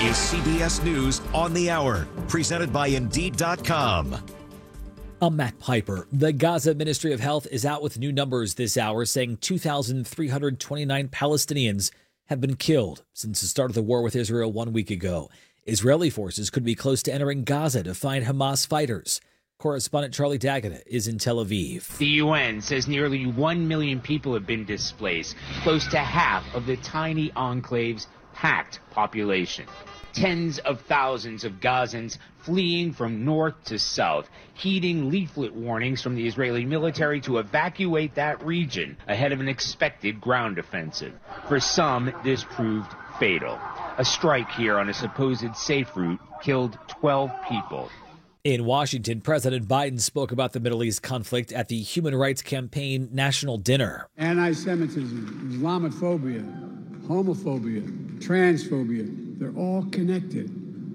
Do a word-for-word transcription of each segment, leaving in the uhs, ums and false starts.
is C B S News on the Hour, presented by Indeed dot com. I'm Matt Piper. The Gaza Ministry of Health is out with new numbers this hour, saying two thousand three hundred twenty-nine Palestinians have been killed since the start of the war with Israel one week ago. Israeli forces could be close to entering Gaza to find Hamas fighters. Correspondent Charlie Daggett is in Tel Aviv. The U N says nearly one million people have been displaced, close to half of the tiny enclave's packed population. Tens of thousands of Gazans fleeing from north to south, heeding leaflet warnings from the Israeli military to evacuate that region ahead of an expected ground offensive. For some, this proved fatal. A strike here on a supposed safe route killed twelve people. In Washington, President Biden spoke about the Middle East conflict at the Human Rights Campaign National Dinner. Anti-Semitism, Islamophobia, homophobia, transphobia, they're all connected.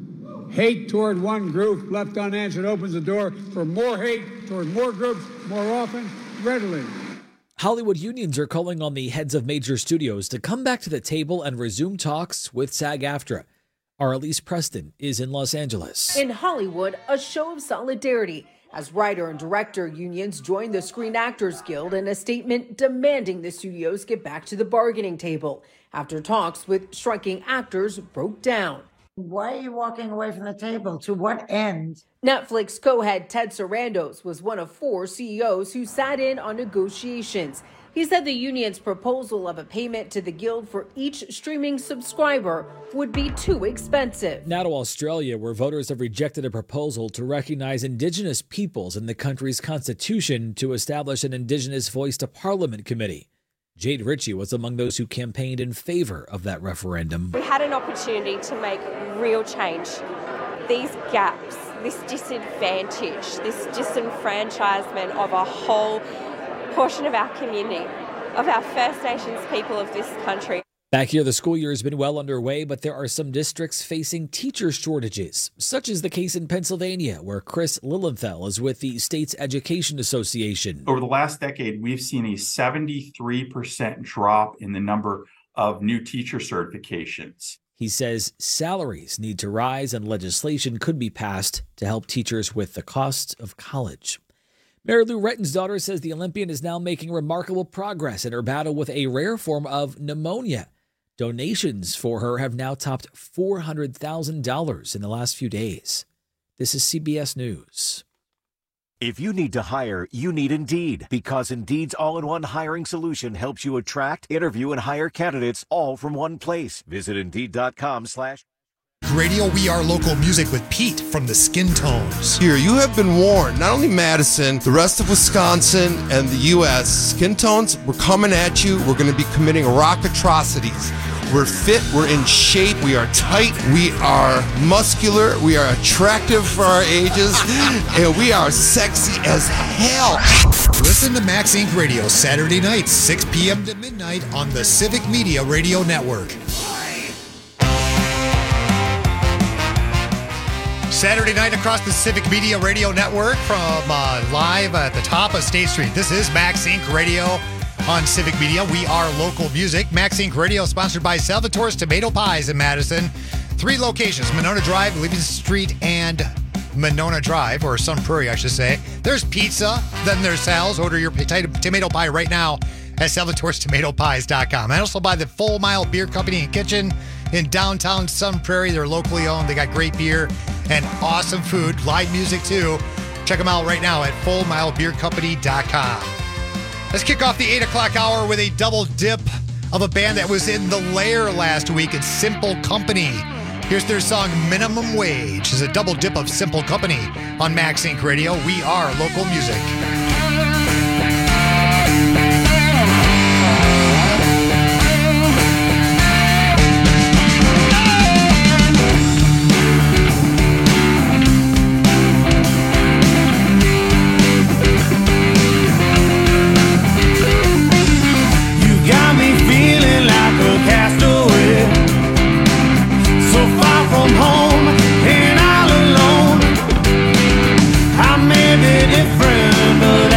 Hate toward one group left unanswered opens the door for more hate toward more groups more often, readily. Hollywood unions are calling on the heads of major studios to come back to the table and resume talks with SAG-AFTRA. Our Elise Preston is in Los Angeles. In Hollywood, a show of solidarity as writer and director unions joined the Screen Actors Guild in a statement demanding the studios get back to the bargaining table after talks with striking actors broke down. Why are you walking away from the table? To what end? Netflix co-head Ted Sarandos was one of four C E Os who sat in on negotiations. He said the union's proposal of a payment to the guild for each streaming subscriber would be too expensive. Now to Australia, where voters have rejected a proposal to recognize Indigenous peoples in the country's constitution to establish an Indigenous Voice to Parliament committee. Jade Ritchie was among those who campaigned in favor of that referendum. We had an opportunity to make real change. These gaps, this disadvantage, this disenfranchisement of a whole portion of our community, of our First Nations people of this country. Back here, the school year has been well underway, but there are some districts facing teacher shortages, such as the case in Pennsylvania, where Chris Lilienthal is with the state's Education Association. Over the last decade, we've seen a seventy-three percent drop in the number of new teacher certifications. He says salaries need to rise and legislation could be passed to help teachers with the cost of college. Mary Lou Retton's daughter says the Olympian is now making remarkable progress in her battle with a rare form of pneumonia. Donations for her have now topped four hundred thousand dollars in the last few days. This is C B S News. If you need to hire, you need Indeed, because Indeed's all-in-one hiring solution helps you attract, interview, and hire candidates all from one place. Visit Indeed.com slash Radio We Are Local Music with Pete from the Skin Tones. Here, you have been warned. Not only Madison, the rest of Wisconsin and the U S Skin Tones, we're coming at you. We're going to be committing rock atrocities. We're fit. We're in shape. We are tight. We are muscular. We are attractive for our ages. And we are sexy as hell. Listen to Max Inc Radio Saturday nights, six p.m. to midnight on the Civic Media Radio Network. Saturday night across the Civic Media Radio Network from uh, live at the top of State Street. This is Max Inc Radio on Civic Media. We are local music. Max Inc Radio sponsored by Salvatore's Tomato Pies in Madison. Three locations, Monona Drive, Livingston Street, and Monona Drive, or Sun Prairie, I should say. There's pizza, then there's Sal's. Order your tomato pie right now at salvatores tomato pies dot com. And also by the Full Mile Beer Company and Kitchen in downtown Sun Prairie. They're locally owned. They got great beer and awesome food, live music too. Check them out right now at full mile beer company dot com. Let's kick off the eight o'clock hour with a double dip of a band that was in the Lair last week. It's Simple Company. Here's their song Minimum Wage. It's a double dip of Simple Company on Max Inc Radio. We are local music. Different, but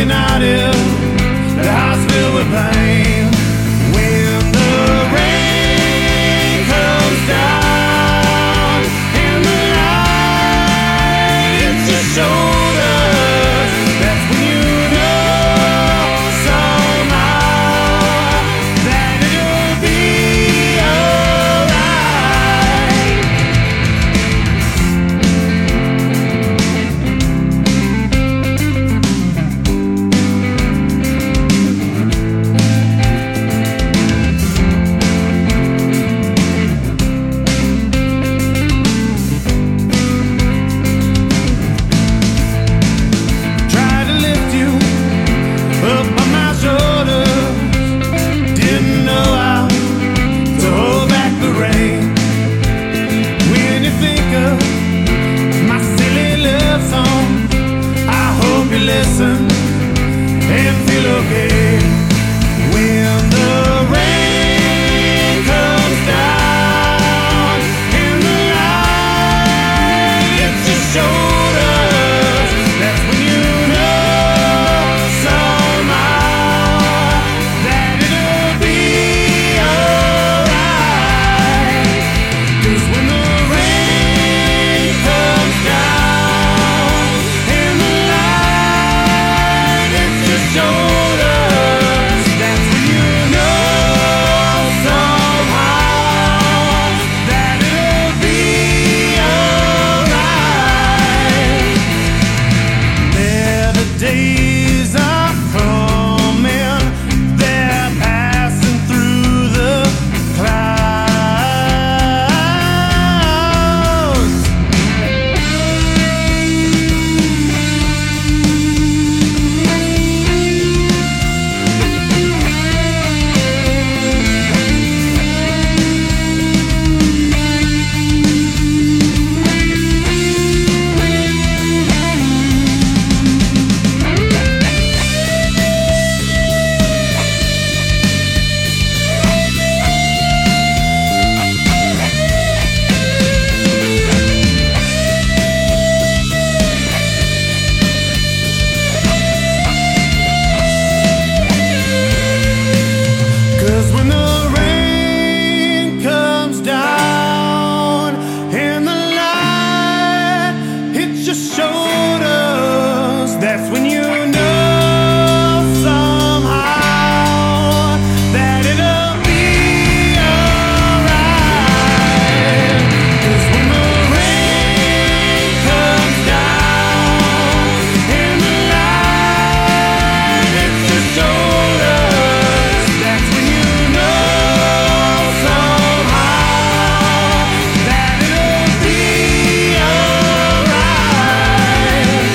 united, that heart's filled with pain. When the rain comes down and the light hits your shoulders, that's when you know somehow that it'll be listen and feel okay. When the rain comes down and the light hits your shoulders, that's when you know somehow that it'll be alright. 'Cause when the rain comes down and the shoulders, that's when you know somehow that it'll be alright. Better days are coming, they're passing through the clouds. That's when you know somehow that it'll be alright. 'Cause when the rain comes down and the light hits your shoulders, that's when you know somehow that it'll be alright.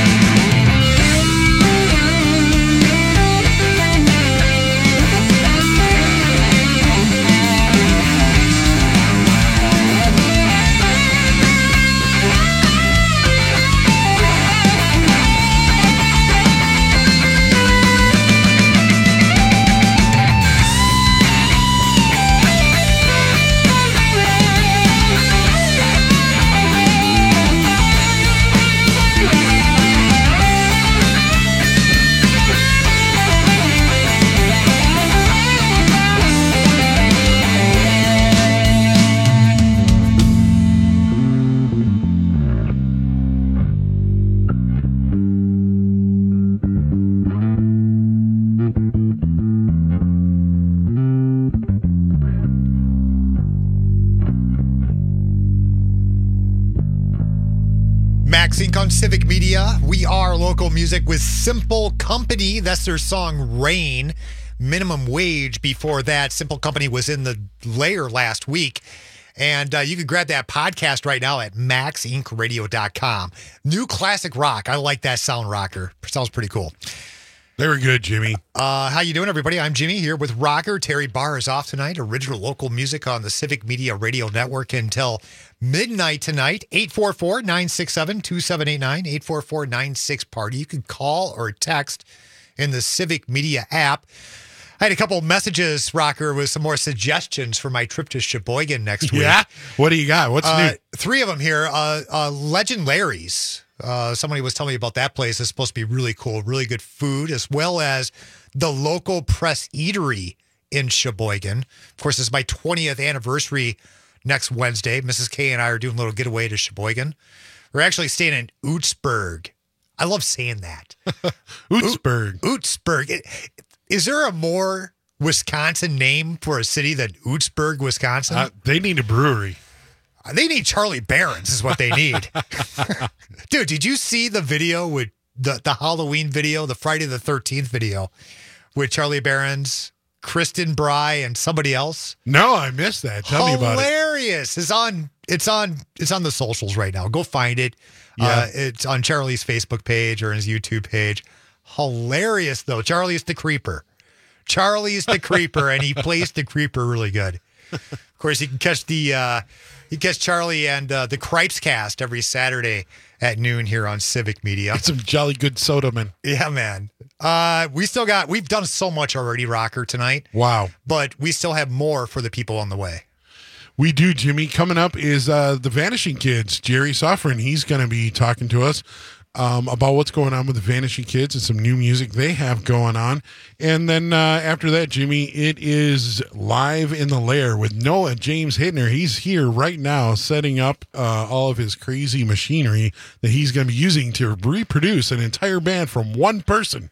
Sync on Civic Media. We are local music with Simple Company. That's their song Rain. Minimum Wage before that. Simple Company was in the layer last week. And uh, you can grab that podcast right now at max inc radio dot com. New classic rock. I like that sound, Rocker. Sounds pretty cool. They were good, Jimmy. Uh, how you doing, everybody? I'm Jimmy here with Rocker. Terry Barr is off tonight. Original local music on the Civic Media Radio Network until midnight tonight. eight four four, nine six seven, two seven eight nine, eight four four, nine six party. You can call or text in the Civic Media app. I had a couple of messages, Rocker, with some more suggestions for my trip to Sheboygan next week. Yeah? What do you got? What's uh, new? Three of them here. Uh, uh, Legend Larry's. Uh, somebody was telling me about that place. It's supposed to be really cool, really good food, as well as the local press eatery in Sheboygan. Of course, it's my twentieth anniversary next Wednesday. Missus K and I are doing a little getaway to Sheboygan. We're actually staying in Ootsburg. I love saying that. Ootsburg. Ootsburg. Is there a more Wisconsin name for a city than Ootsburg, Wisconsin? Uh, they need a brewery. They need Charlie Barron's is what they need. Dude, did you see the video with the, the Halloween video, the Friday the thirteenth video with Charlie Barron's, Kristen Bry, and somebody else? No, I missed that. Tell me about it. Hilarious. It's on it's on it's on the socials right now. Go find it. Yeah. Uh, it's on Charlie's Facebook page or his YouTube page. Hilarious though. Charlie's the creeper. Charlie's the creeper, and he plays the creeper really good. Of course, you can catch the uh, you can catch Charlie and uh, the Cripes Cast every Saturday at noon here on Civic Media. Get some jolly good soda, man. Yeah, man. Uh, we still got we've done so much already, Rocker, tonight. Wow. But we still have more for the people on the way. We do, Jimmy. Coming up is uh, the Vanishing Kids. Jerry Sofrin, he's going to be talking to us um, about what's going on with the Vanishing Kids and some new music they have going on. And then uh, after that, Jimmy, it is Live in the Lair with Noah James Hittner. He's here right now setting up uh, all of his crazy machinery that he's going to be using to reproduce an entire band from one person.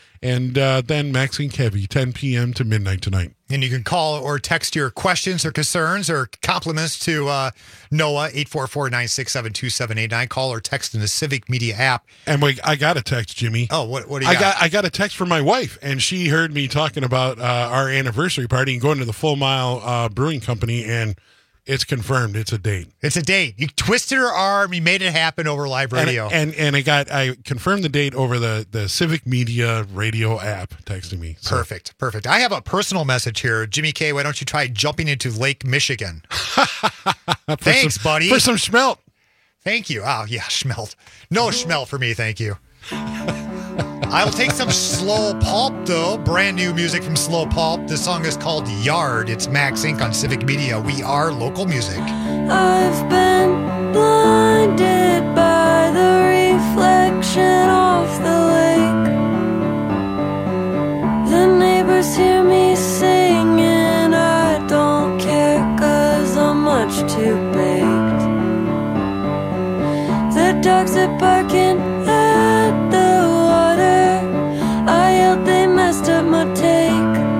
And uh, then Max and Kevy, ten p.m. to midnight tonight. And you can call or text your questions or concerns or compliments to uh, Noah, eight four four, nine six seven, two seven eight nine. Call or text in the Civic Media app. And wait, I got a text, Jimmy. Oh, what, what do you I got? got? I got a text from my wife, and she heard me talking about uh, our anniversary party and going to the Full Mile uh, Brewing Company, and it's confirmed. It's a date. It's a date. You twisted her arm. You made it happen over live radio. And and, and I got I confirmed the date over the, the Civic Media radio app texting me. So. Perfect. Perfect. I have a personal message here. Jimmy K, why don't you try jumping into Lake Michigan? Thanks, some, buddy. For some schmelt. Thank you. Oh, yeah, schmelt. No schmelt for me, thank you. I'll take some Slow Pulp, though. Brand new music from Slow Pulp. The song is called Yard. It's Max Inc on Civic Media. We are local music. I've been blinded by the reflection of the lake. The neighbors hear me singing. I don't care, 'cause I'm much too baked. The dogs are barking at the I yelled, they messed up my take.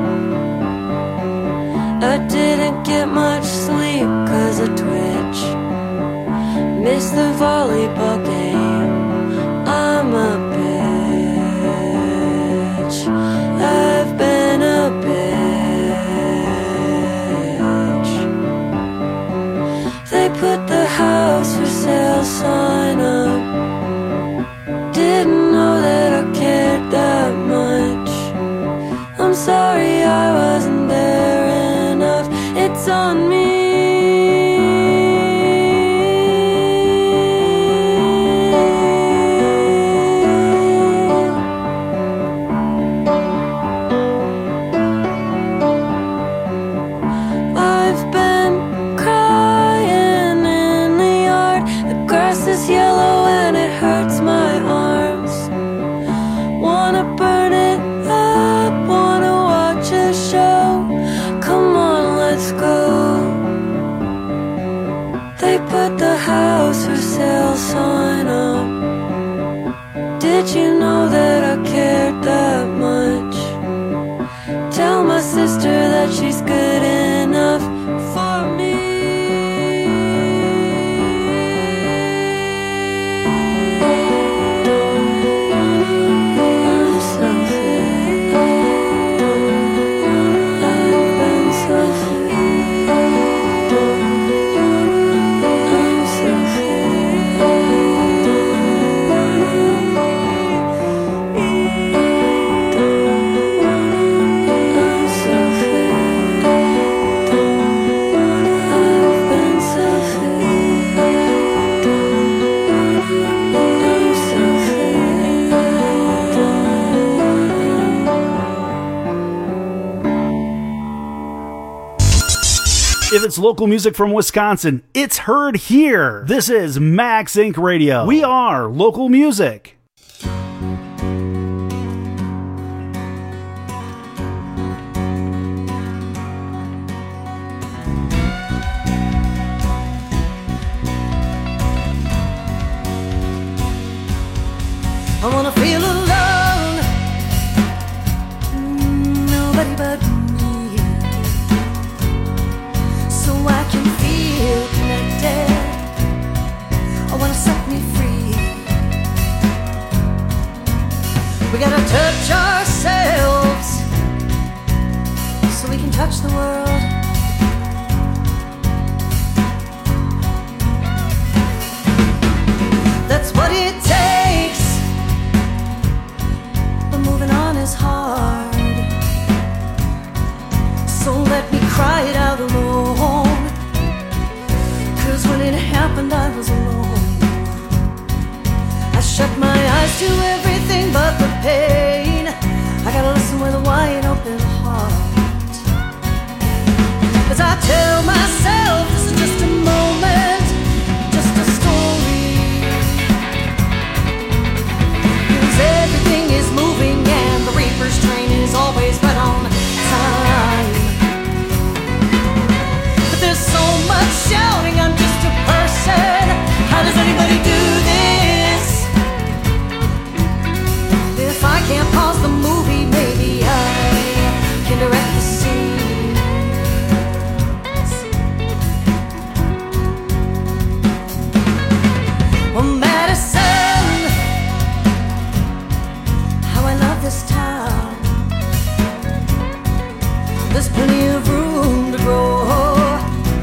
I didn't get much sleep 'cause of Twitch. Missed the volleyball game. I'm a bitch. I've been a bitch. They put the house for sale sign up. Didn't know that I cared that much. I'm sorry I wasn't there enough. It's on me. I've been crying in the yard. The grass is yellow and it hurts my arms. Wanna burn it up, wanna If it's local music from Wisconsin, it's heard here. This is Max Inc Radio. We are local music. I wanna feel alone, mm, nobody but me, so I can feel connected. I wanna set me free. We gotta touch ourselves so we can touch the world. That's what it takes. Moving on is hard, so let me cry it out alone. Cause when it happened I was alone. I shut my eyes to everything but the pain. I gotta listen with a wide open heart, as I tell myself this is just a moment, just a story. Everything is moving and the reaper's train is always right on time. But there's so much shouting, I'm just a person. How does anybody do this? If I can't pause the movie, maybe I can direct the scenes. Well, Madison, this town, there's plenty of room to grow,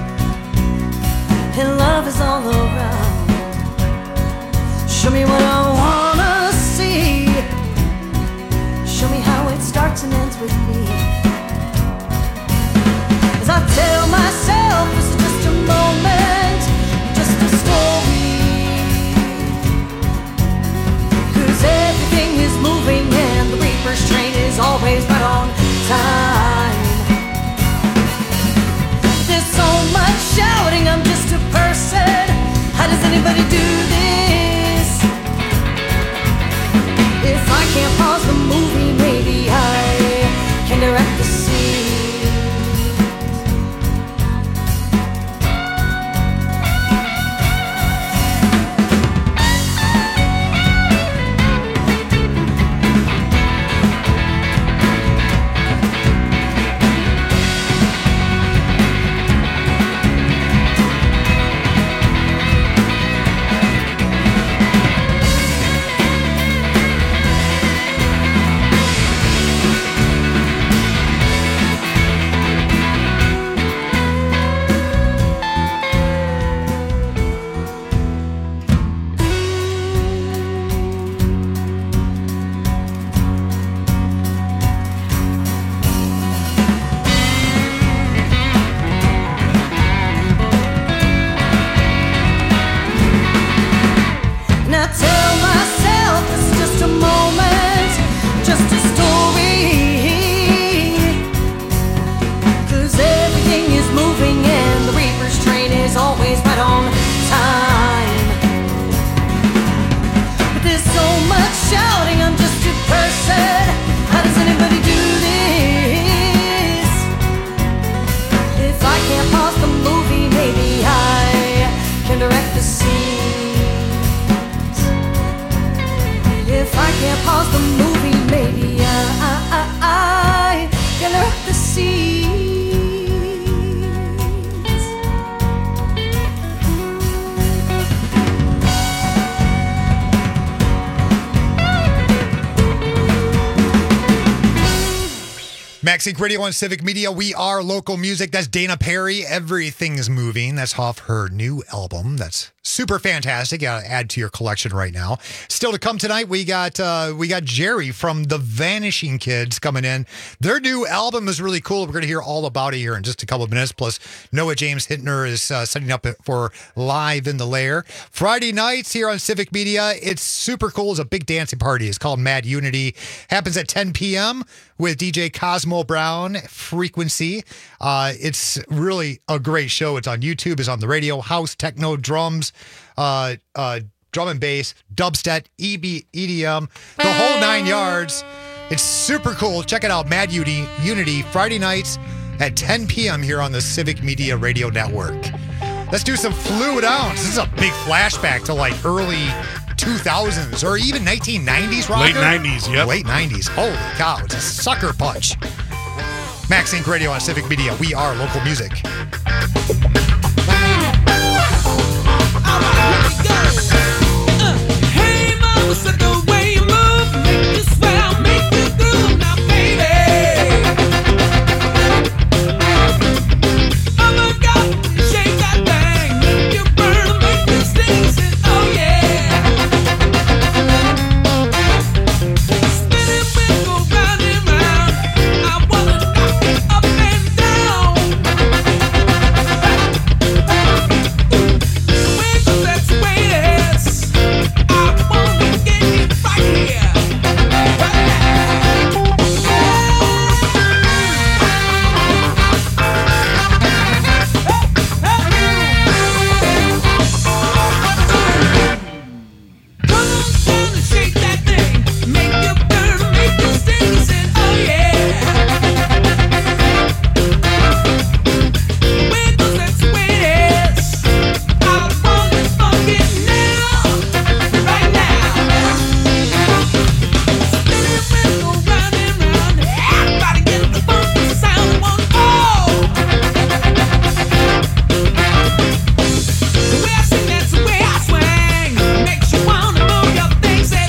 and love is all around. Show me what I wanna see. Show me how it starts and ends with me. As I tell myself this is just a moment, just a story. Cause everything is moving and the reaper's train is always right on time. There's so much shouting, I'm just a person. How does anybody do this? If I can't pause the movie, maybe I can direct the scene. Max Inc Radio on Civic Media. We are local music. That's Dana Perry. Everything's Moving. That's off her new album. That's Super fantastic. Uh, add to your collection right now. Still to come tonight, we got uh, we got Jerry from the Vanishing Kids coming in. Their new album is really cool. We're going to hear all about it here in just a couple of minutes. Plus, Noah James Hintner is uh, setting up for Live in the Lair. Friday nights here on Civic Media. It's super cool. It's a big dancing party. It's called Mad Unity. Happens at ten p.m. with D J Cosmo Brown, Frequency. Uh, it's really a great show. It's on YouTube. It's on the radio. House, techno, drums, uh, uh, drum and bass, dubstep, E B, E D M, the whole nine yards. It's super cool. Check it out. Mad Unity, Unity, Friday nights at ten p.m. here on the Civic Media Radio Network. Let's do some Fluid Ounce. This is a big flashback to like early two thousands or even nineteen nineties rocker. Late nineties, yep. Late nineties. Holy cow, it's a sucker punch. Max Inc Radio on Civic Media. We are local music. Hey, mama, said the way you move, make you swell, make you groove, now baby. Oh my God, shake that thing, make you burn, make you sting, sing, oh yeah. Spin it, we go round and round. I wanna knock it up and down. That's the way it is. I wanna get you right here, right now. Come on down and shake that thing, make you burn, make you sing, sing, oh yeah. Wiggles, that's the way it is. I wanna funk it now, right now. Spin it, wiggle, round and round. Everybody get the funky sound. One, oh. The way I sing, that's the way I swing. Makes you wanna move your things and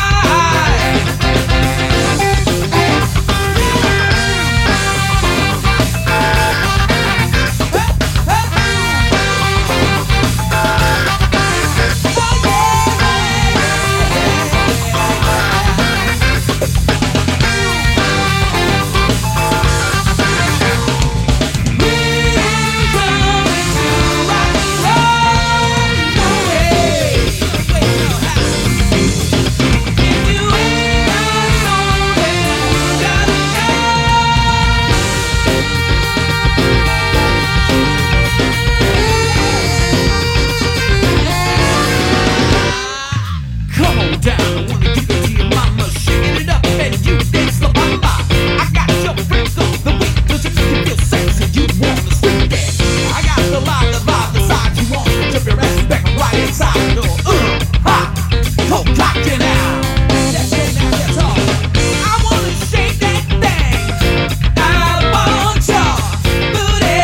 come on down, I wanna give it to your mama, shaking it up and you dance the bamba. I got your freak on the week, cause it make you feel sexy, you wanna street dance. I got the line, the vibe, the side, you want to jump your ass back right inside. Go, uh, ha, go cocked it out. That's it, now that's all. I wanna shake that thing, I want your booty.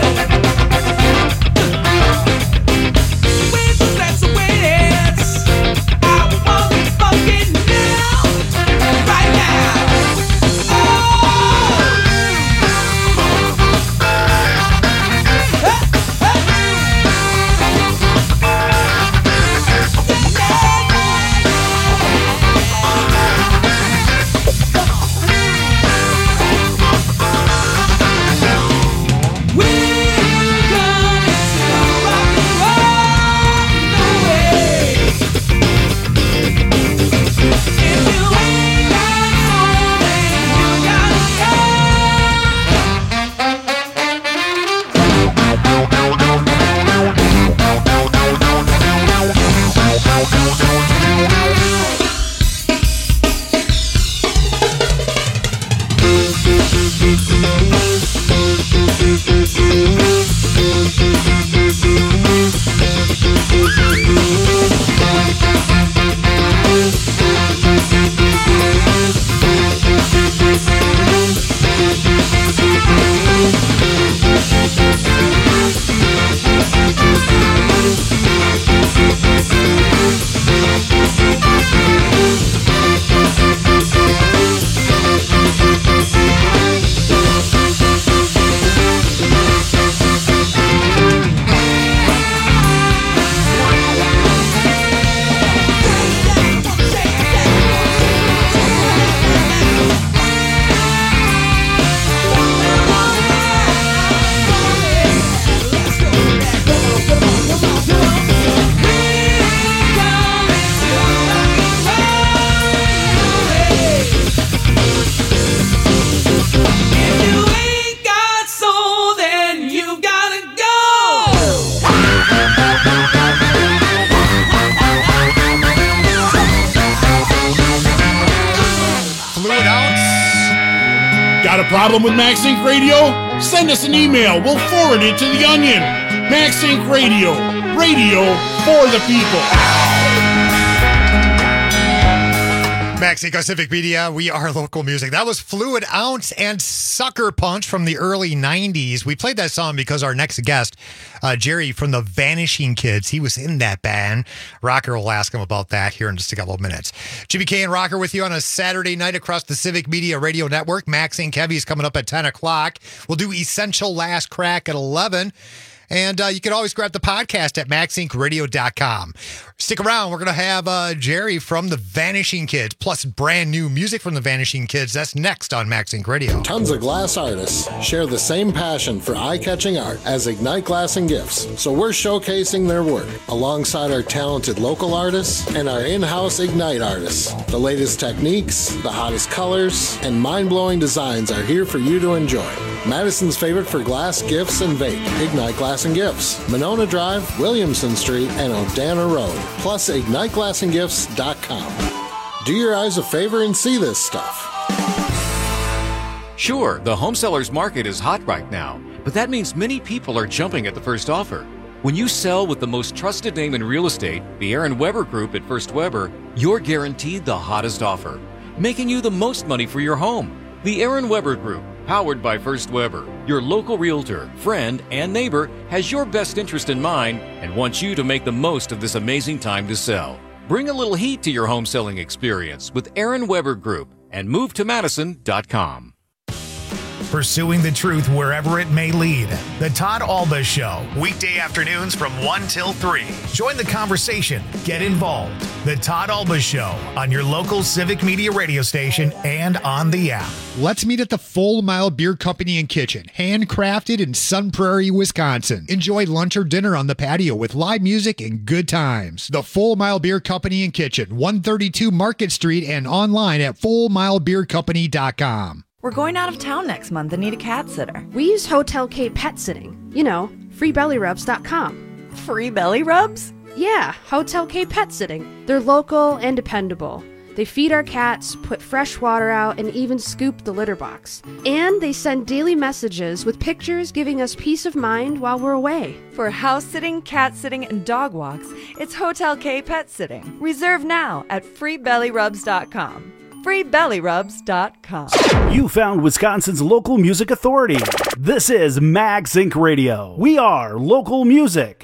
Wiggles, that's the way it is. I wanna funk it now, right now. Got a problem with MaxSync Radio? Send us an email. We'll forward it to the Onion. MaxSync Radio. Radio for the people. Mexico Civic Media, we are local music. That was Fluid Ounce and Sucker Punch from the early nineties. We played that song because our next guest, uh, Jerry from the Vanishing Kids, he was in that band. Rocker will ask him about that here in just a couple of minutes. Jimmy K and Rocker with you on a Saturday night across the Civic Media Radio Network. MaxSync Heavy is coming up at ten o'clock. We'll do Essential Last Crack at eleven. And uh, you can always grab the podcast at max sync radio dot com. Stick around. We're going to have uh, Jerry from the Vanishing Kids, plus brand new music from the Vanishing Kids. That's next on MaxSync Radio. Tons of glass artists share the same passion for eye-catching art as Ignite Glass and Gifts. So we're showcasing their work alongside our talented local artists and our in-house Ignite artists. The latest techniques, the hottest colors, and mind-blowing designs are here for you to enjoy. Madison's favorite for glass, gifts, and vape, Ignite Glass and Gifts. Monona Drive, Williamson Street, and O'Dana Road. Plus, ignite glass and gifts dot com. Do your eyes a favor and see this stuff. Sure, the home sellers market is hot right now, but that means many people are jumping at the first offer. When you sell with the most trusted name in real estate, the Aaron Weber Group at First Weber, you're guaranteed the hottest offer, making you the most money for your home. The Aaron Weber Group, powered by First Weber, your local realtor, friend, and neighbor, has your best interest in mind and wants you to make the most of this amazing time to sell. Bring a little heat to your home selling experience with Aaron Weber Group and move to madison dot com. Pursuing the truth wherever it may lead. The Todd Alba Show, weekday afternoons from one till three. Join the conversation. Get involved. The Todd Alba Show on your local Civic Media radio station and on the app. Let's meet at the Full Mile Beer Company and Kitchen, handcrafted in Sun Prairie, Wisconsin. Enjoy lunch or dinner on the patio with live music and good times. The Full Mile Beer Company and Kitchen, one thirty-two Market Street, and online at full mile beer company dot com. We're going out of town next month and need a cat sitter. We use Hotel K Pet Sitting. You know, free belly rubs dot com. Free belly rubs? Yeah, Hotel K Pet Sitting. They're local and dependable. They feed our cats, put fresh water out, and even scoop the litter box. And they send daily messages with pictures giving us peace of mind while we're away. For house sitting, cat sitting, and dog walks, it's Hotel K Pet Sitting. Reserve now at free belly rubs dot com. free belly rubs dot com. You found Wisconsin's local music authority. This is MaxSync Radio. We are local music.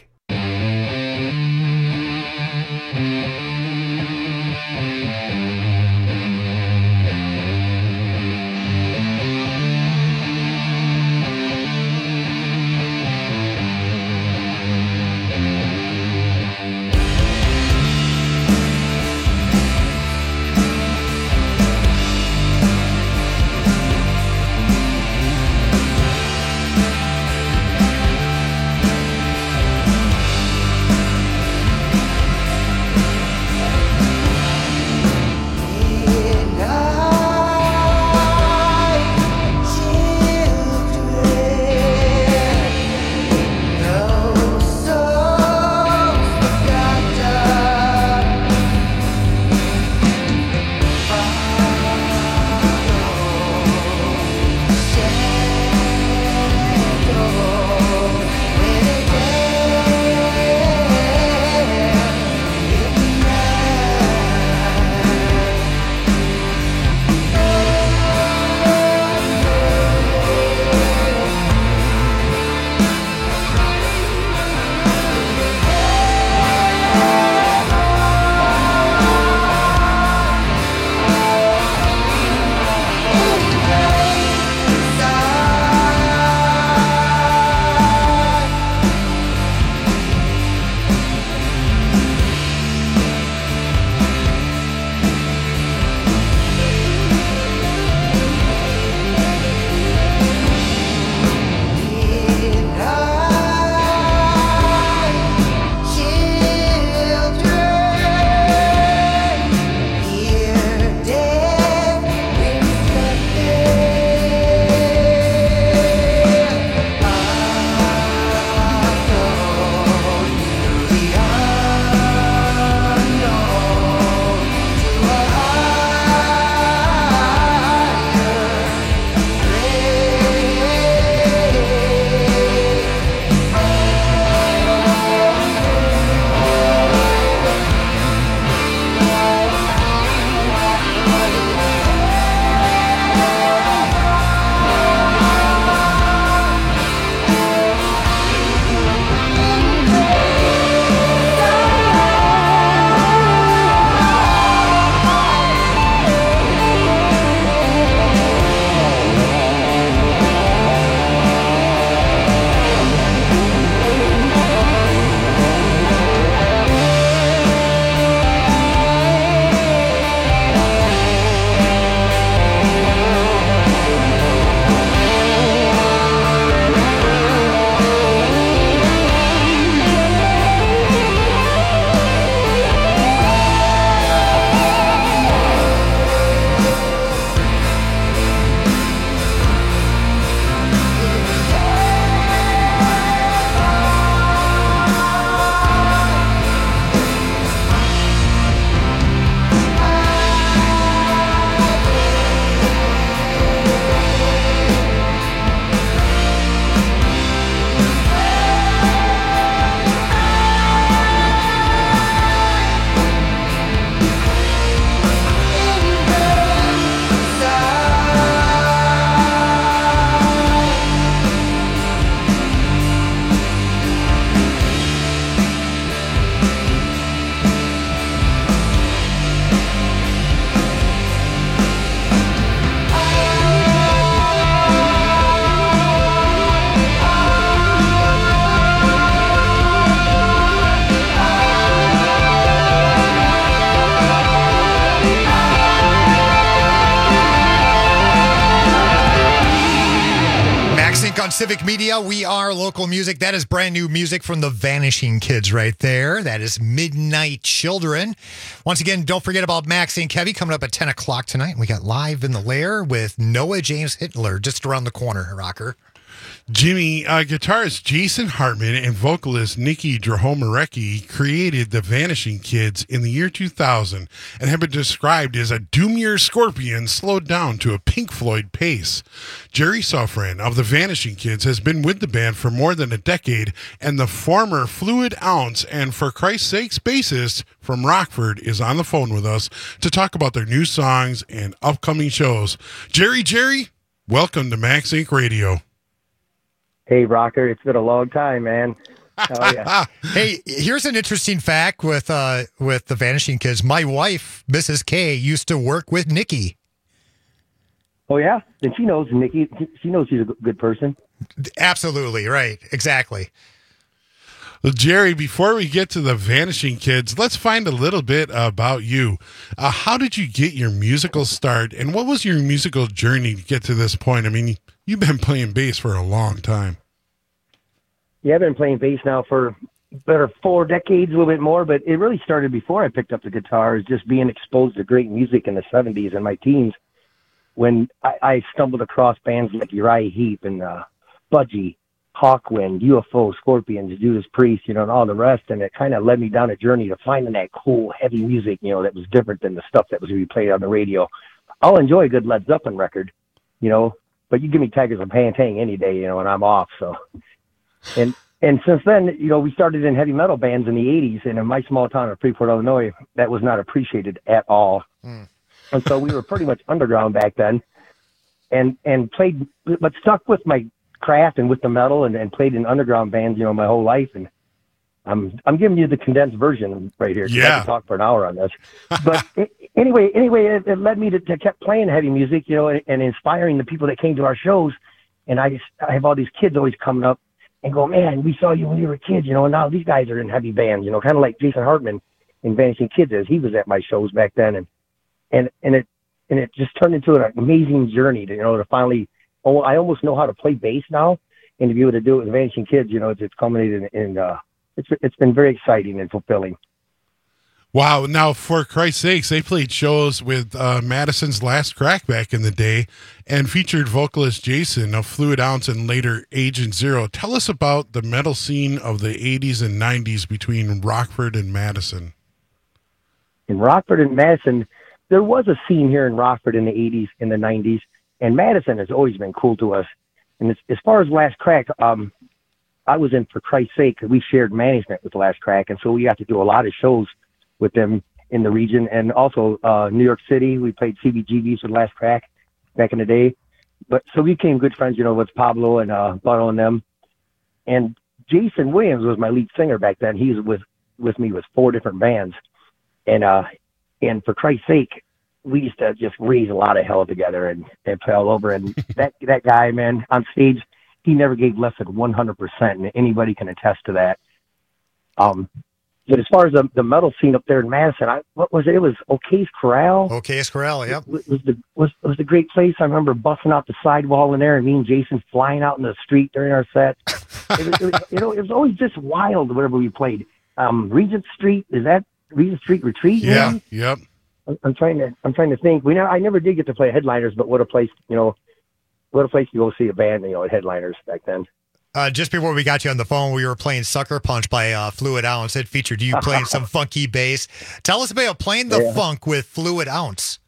on Civic Media. We are local music. That is brand new music from the Vanishing Kids right there. That is Midnight Children. Once again, don't forget about Max and Kevy coming up at ten o'clock tonight. We got Live in the Lair with Noah James Hitler just around the corner, Rocker. Jimmy, uh, guitarist Jason Hartman and vocalist Nikki Drahomarecki created the Vanishing Kids in the year two thousand and have been described as a Doomier Scorpion slowed down to a Pink Floyd pace. Jerry Sofran of the Vanishing Kids has been with the band for more than a decade, and the former Fluid Ounce and For Christ's Sakes bassist from Rockford is on the phone with us to talk about their new songs and upcoming shows. Jerry, Jerry, welcome to Max Inc Radio. Hey, Rocker, it's been a long time, man. Oh, yeah. Hey, here's an interesting fact with uh, with the Vanishing Kids. My wife, Missus K, used to work with Nikki. Oh, yeah? And she knows Nikki. She knows she's a good person. Absolutely, right. Exactly. Well, Jerry, before we get to the Vanishing Kids, let's find a little bit about you. Uh, how did you get your musical start, and what was your musical journey to get to this point? I mean, you've been playing bass for a long time. Yeah, I've been playing bass now for better four decades, a little bit more, but it really started before I picked up the guitar, is just being exposed to great music in the seventies and my teens, when I, I stumbled across bands like Uriah Heep and uh, Budgie, Hawkwind, U F O, Scorpions, Judas Priest, you know, and all the rest, and it kind of led me down a journey to finding that cool, heavy music, you know, that was different than the stuff that was going to be played on the radio. I'll enjoy a good Led Zeppelin record, you know, but you give me Tigers of Pantang any day, you know, and I'm off. So, and and since then, you know, we started in heavy metal bands in the eighties, and in my small town of Freeport, Illinois, that was not appreciated at all. Mm. And so we were pretty much underground back then, and and played, but stuck with my craft and with the metal, and, and played in underground bands, you know, my whole life. And I'm I'm giving you the condensed version right here. Yeah, I can talk for an hour on this. But it, anyway, anyway, it, it led me to, to kept playing heavy music, you know, and, and inspiring the people that came to our shows. And I just I have all these kids always coming up and go, man, we saw you when you were kids, you know, and now these guys are in heavy bands, you know, kind of like Jason Hartman in Vanishing Kids is. He was at my shows back then, and and and it and it just turned into an amazing journey to, you know, to finally. Oh, I almost know how to play bass now, and to be able to do it with Vanishing Kids, you know, it's, it's culminated in, in uh, it's it's been very exciting and fulfilling. Wow! Now, for Christ's sakes, they played shows with uh, Madison's Last Crack back in the day, and featured vocalist Jason of Fluid Ounce and later Agent Zero. Tell us about the metal scene of the eighties and nineties between Rockford and Madison. In Rockford and Madison, there was a scene here in Rockford in the eighties and the nineties. And Madison has always been cool to us. And as, as far as Last Crack, um, I was in For Christ's Sake, because we shared management with Last Crack. And so we got to do a lot of shows with them in the region. And also uh, New York City, we played C B G Bs with Last Crack back in the day. But so we became good friends, you know, with Pablo and uh, Bono and them. And Jason Williams was my lead singer back then. He was with, with me with four different bands. And, uh, and For Christ's Sake, we used to just raise a lot of hell together and, and play all over. And that, that guy, man, on stage, he never gave less than one hundred percent, and anybody can attest to that. Um, but as far as the, the metal scene up there in Madison, I, what was it? It was O'Kay's Corral. O'Kay's Corral, yep. Was, was the was was the great place. I remember busting out the sidewall in there, and me and Jason flying out in the street during our set. it, was, it was, you know, it was always just wild wherever we played. Um, Regent Street, is that Regent Street Retreat? Yeah, man? Yep. I'm trying to. I'm trying to think. We never, I never did get to play headliners, but what a place! You know, what a place to go see a band. You know, at headliners back then. Uh, just before we got you on the phone, we were playing Sucker Punch by uh, Fluid Ounce. It featured you playing some funky bass. Tell us about playing the yeah. funk with Fluid Ounce.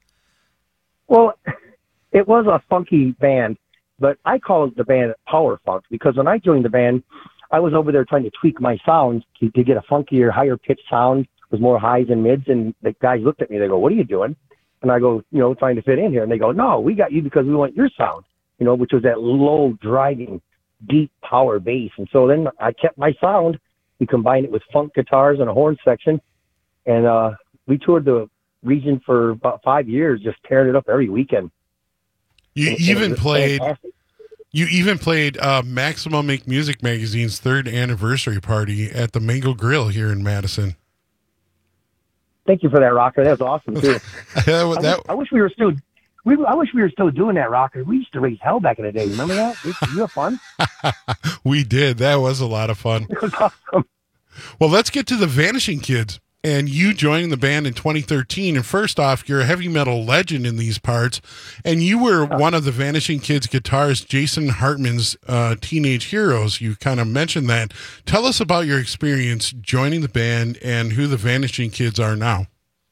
Well, it was a funky band, but I called the band Power Funk because when I joined the band, I was over there trying to tweak my sound to, to get a funkier, higher pitched sound. Was more highs and mids, and the guys looked at me. They go, "What are you doing?" And I go, "You know, trying to fit in here." And they go, "No, we got you because we want your sound, you know, which was that low, driving, deep power bass." And so then I kept my sound. We combined it with funk guitars and a horn section, and uh, we toured the region for about five years, just tearing it up every weekend. You and, even and played. Fantastic. You even played uh, Maximum Make Music Magazine's third anniversary party at the Mango Grill here in Madison. Thank you for that, Rocker. That was awesome too. that, I, wish, I wish we were still. We, I wish we were still doing that, Rocker. We used to raise hell back in the day. Remember that? You have fun? We did. That was a lot of fun. It was awesome. Well, let's get to the Vanishing Kids. And you joined the band in twenty thirteen. And first off, you're a heavy metal legend in these parts. And you were one of the Vanishing Kids guitarist Jason Hartman's uh, teenage heroes. You kind of mentioned that. Tell us about your experience joining the band and who the Vanishing Kids are now.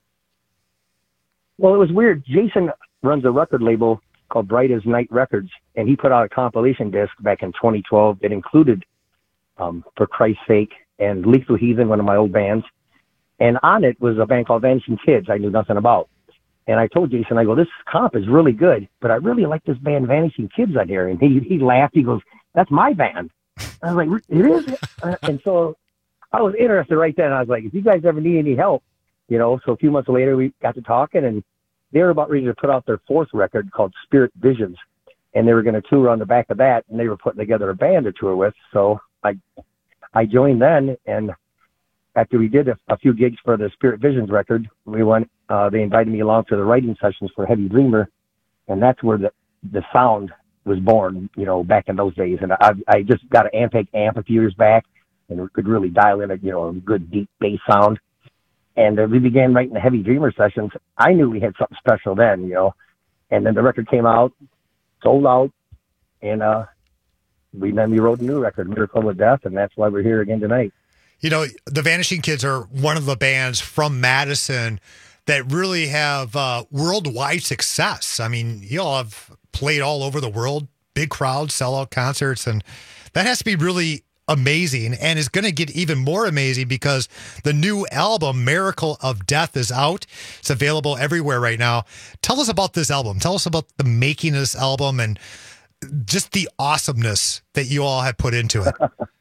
Well, it was weird. Jason runs a record label called Bright as Night Records, and he put out a compilation disc back in twenty twelve that included um, For Christ's Sake and Lethal Heathen, one of my old bands. And on it was a band called Vanishing Kids I knew nothing about. And I told Jason, I go, this comp is really good, but I really like this band Vanishing Kids on here. And he, he laughed. He goes, that's my band. I was like, it is? Uh, and so I was interested right then. I was like, if you guys ever need any help, you know, so a few months later we got to talking, and they were about ready to put out their fourth record called Spirit Visions. And they were going to tour on the back of that, and they were putting together a band to tour with. So I, I joined then, and after we did a, a few gigs for the Spirit Visions record, we went, uh, they invited me along to the writing sessions for Heavy Dreamer. And that's where the, the sound was born, you know, back in those days. And I, I just got an Ampeg amp a few years back and could really dial in a, you know, a good deep bass sound. And uh, we began writing the Heavy Dreamer sessions. I knew we had something special then, you know, and then the record came out, sold out. And, uh, we, then we wrote a new record, Miracle of Death. And that's why we're here again tonight. You know, the Vanishing Kids are one of the bands from Madison that really have uh, worldwide success. I mean, you all have played all over the world, big crowds, sellout concerts, and that has to be really amazing, and is going to get even more amazing because the new album, Miracle of Death, is out. It's available everywhere right now. Tell us about this album. Tell us about the making of this album and just the awesomeness that you all have put into it.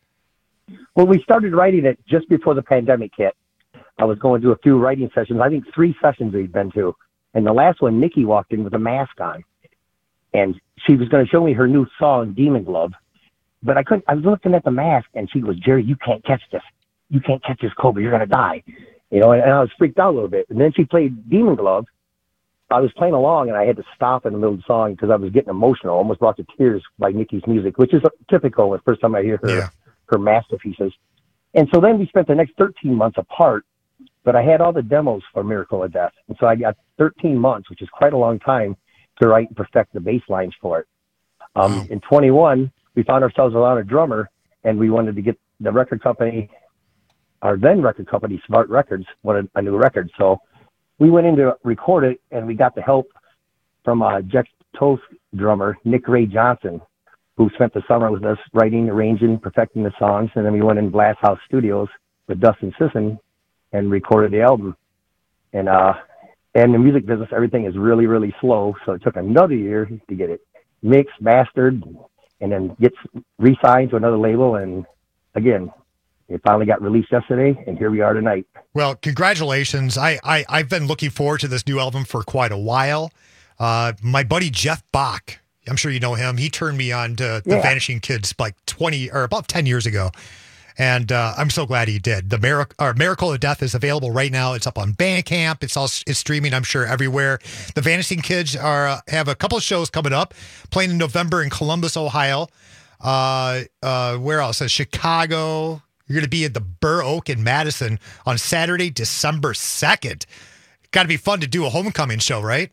Well, we started writing it just before the pandemic hit. I was going to a few writing sessions. I think three sessions we'd been to. And the last one, Nikki walked in with a mask on. And she was going to show me her new song, Demon Glove. But I couldn't, I was looking at the mask, and she goes, Jerry, you can't catch this. You can't catch this, Cobra. You're going to die. You know, and, and I was freaked out a little bit. And then she played Demon Glove. I was playing along, and I had to stop in the middle of the song because I was getting emotional, almost brought to tears by Nikki's music, which is typical the first time I hear her. Yeah. her masterpieces. And so then we spent the next thirteen months apart, but I had all the demos for Miracle of Death. And so I got thirteen months, which is quite a long time to write and perfect the bass lines for it. Um, wow. In twenty-one, we found ourselves without a drummer, and we wanted to get the record company, our then record company, Smart Records, wanted a new record. So we went in to record it, and we got the help from a Jeff Toast drummer, Nick Ray Johnson, who spent the summer with us writing, arranging, perfecting the songs. And then we went in Glass House Studios with Dustin Sisson and recorded the album. And, uh, and the music business, everything is really, really slow. So it took another year to get it mixed, mastered, and then get re-signed to another label. And again, it finally got released yesterday, and here we are tonight. Well, congratulations. I, I, I've been looking forward to this new album for quite a while. Uh, my buddy Jeff Bach, I'm sure you know him. He turned me on to the yeah. Vanishing Kids like twenty or about ten years ago. And uh, I'm so glad he did. The Miracle, or Miracle of Death is available right now. It's up on Bandcamp. It's all it's streaming, I'm sure, everywhere. The Vanishing Kids are uh, have a couple of shows coming up, playing in November in Columbus, Ohio. Uh, uh, where else? Uh, Chicago. You're going to be at the Burr Oak in Madison on Saturday, December second. Got to be fun to do a homecoming show, right?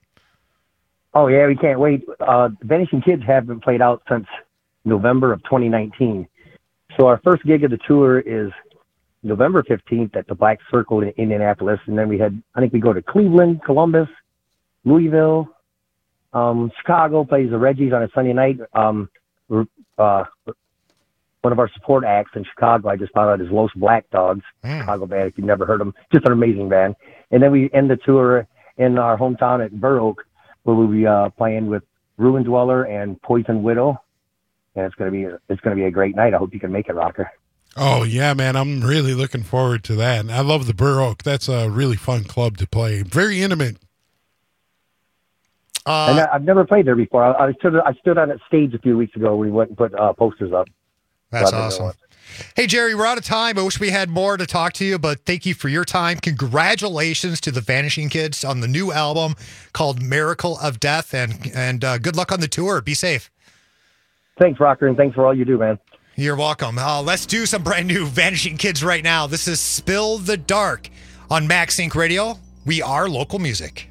Oh, yeah, we can't wait. Uh, the Vanishing Kids haven't played out since November of twenty nineteen. So our first gig of the tour is November fifteenth at the Black Circle in Indianapolis. And then we had, I think we go to Cleveland, Columbus, Louisville, um, Chicago, plays the Reggies on a Sunday night. Um, uh, one of our support acts in Chicago, I just found out, is Los Black Dogs, mm. Chicago band, if you've never heard them. Just an amazing band. And then we end the tour in our hometown at Burr Oak, where we'll be uh, playing with Ruin Dweller and Poison Widow, and it's gonna be it's gonna be a great night. I hope you can make it, Rocker. Oh yeah, man! I'm really looking forward to that. And I love the Burr Oak. That's a really fun club to play. Very intimate. Uh, and I, I've never played there before. I, I stood I stood on that stage a few weeks ago. We went and put uh, posters up. That's so awesome. Hey, Jerry, we're out of time. I wish we had more to talk to you, but thank you for your time. Congratulations to the Vanishing Kids on the new album called Miracle of Death, and, and uh, good luck on the tour. Be safe. Thanks, Rocker, and thanks for all you do, man. You're welcome. Uh, let's do some brand new Vanishing Kids right now. This is Spill the Dark on Max Inc Radio. We are local music.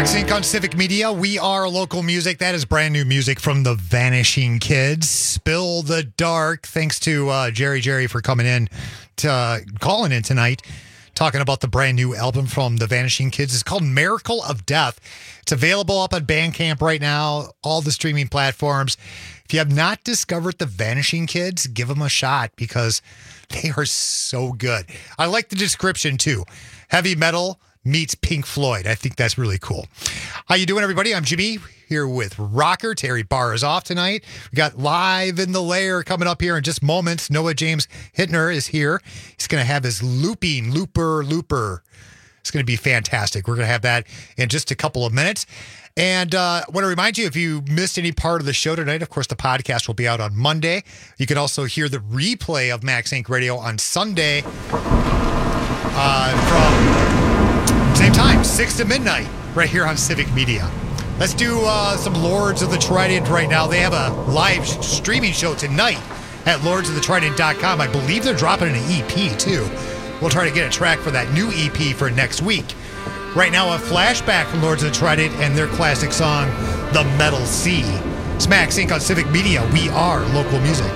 MaxInc on Civic Media. We are local music. That is brand new music from the Vanishing Kids. Spill the Dark. Thanks to uh, Jerry Jerry for coming in, to uh, calling in tonight, talking about the brand new album from the Vanishing Kids. It's called Miracle of Death. It's available up on Bandcamp right now, all the streaming platforms. If you have not discovered the Vanishing Kids, give them a shot because they are so good. I like the description too. Heavy metal meets Pink Floyd. I think that's really cool. How you doing, everybody? I'm Jimmy here with Rocker. Terry Barr is off tonight. We got Live in the Lair coming up here in just moments. Noah James Hittner is here. He's going to have his looping, looper, looper. It's going to be fantastic. We're going to have that in just a couple of minutes. And uh, I want to remind you, if you missed any part of the show tonight, of course, the podcast will be out on Monday. You can also hear the replay of MaxInc Radio on Sunday uh, from same time, six to midnight, right here on Civic Media. Let's do uh, some Lords of the Trident right now. They have a live streaming show tonight at lords of the trident dot com. I believe they're dropping an E P, too. We'll try to get a track for that new E P for next week. Right now, a flashback from Lords of the Trident and their classic song, The Metal Sea. It's MaxInc on Civic Media. We are local music.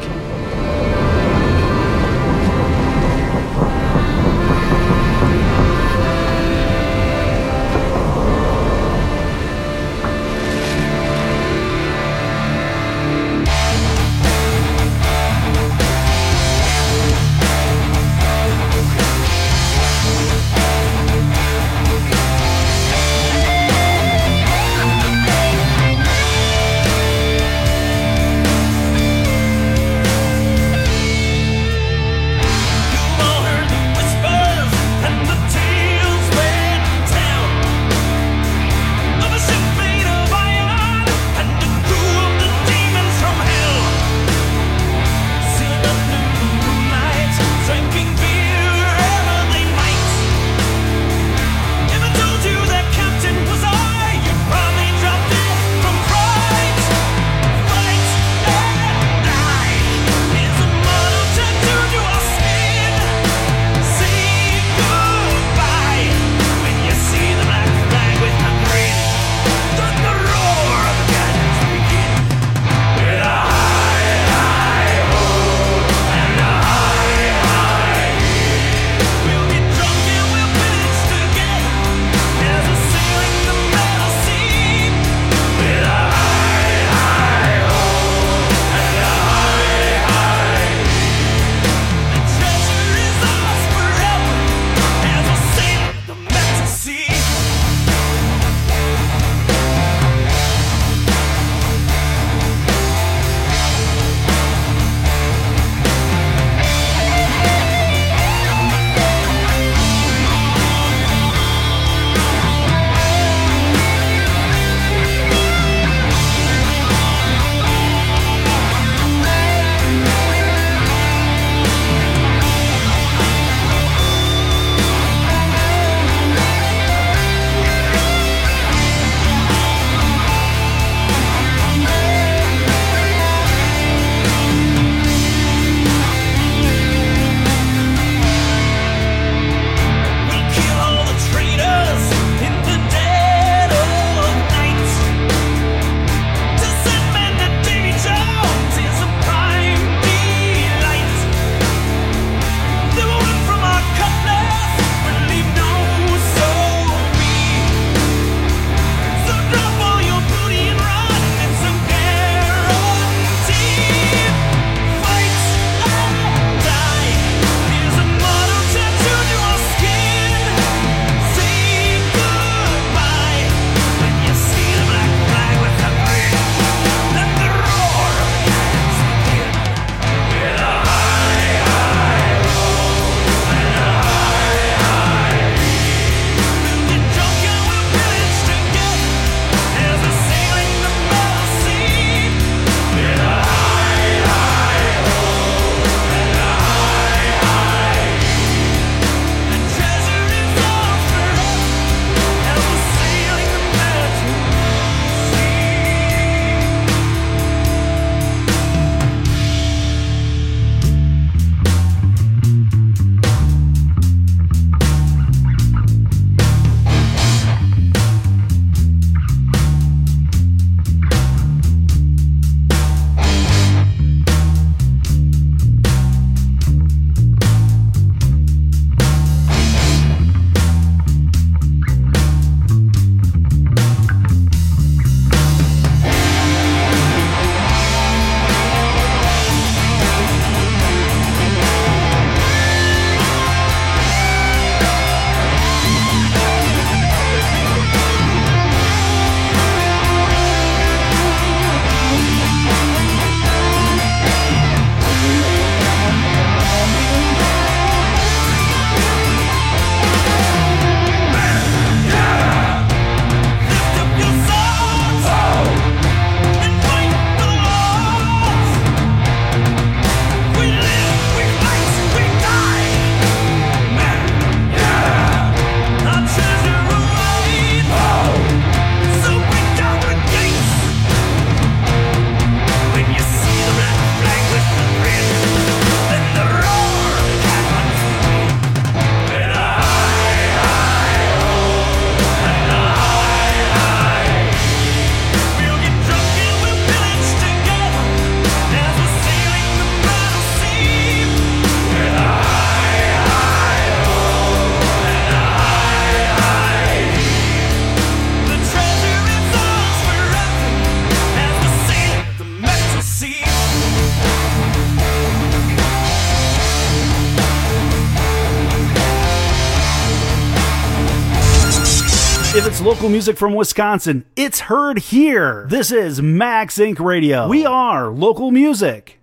If it's local music from Wisconsin, it's heard here. This is Max Inc Radio. We are local music.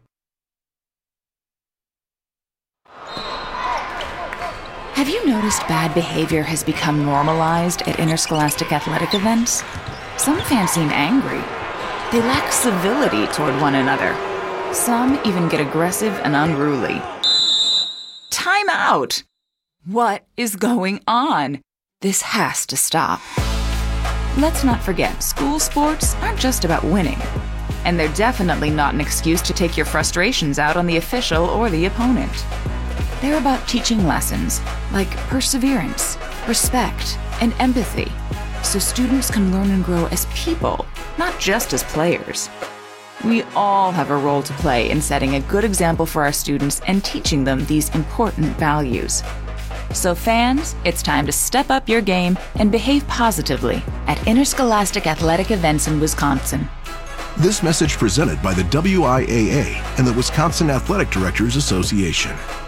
Have you noticed bad behavior has become normalized at interscholastic athletic events? Some fans seem angry. They lack civility toward one another. Some even get aggressive and unruly. Time out! What is going on? This has to stop. Let's not forget, school sports aren't just about winning. And they're definitely not an excuse to take your frustrations out on the official or the opponent. They're about teaching lessons like perseverance, respect, and empathy, so students can learn and grow as people, not just as players. We all have a role to play in setting a good example for our students and teaching them these important values. So fans, it's time to step up your game and behave positively at interscholastic athletic events in Wisconsin. This message presented by the W I A A and the Wisconsin Athletic Directors Association.